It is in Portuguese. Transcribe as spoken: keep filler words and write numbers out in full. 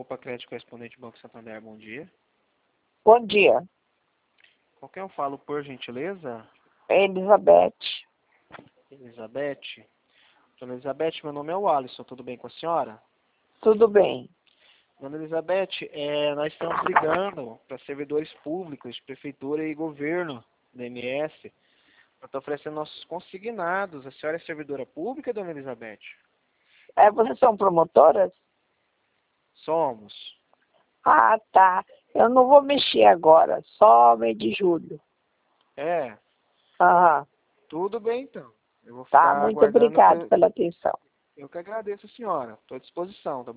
Copa Crédito Correspondente Banco Santander, bom dia. Bom dia, Com quem eu falo, por gentileza? Elizabeth. Elizabeth. Dona Elizabeth, meu nome é o Alisson, tudo bem com a senhora? Tudo bem? Dona Elizabeth, é, nós estamos ligando para servidores públicos, prefeitura e governo da M S, para estar oferecendo nossos consignados. A senhora é servidora pública, Dona Elizabeth? É, vocês são promotoras? Somos. Ah, tá. Eu não vou mexer agora, só mês de julho. É, Aham. tudo bem então. Eu vou Tá, ficar muito aguardando. obrigado pe- pela atenção. Eu que agradeço a senhora. Estou à disposição, tá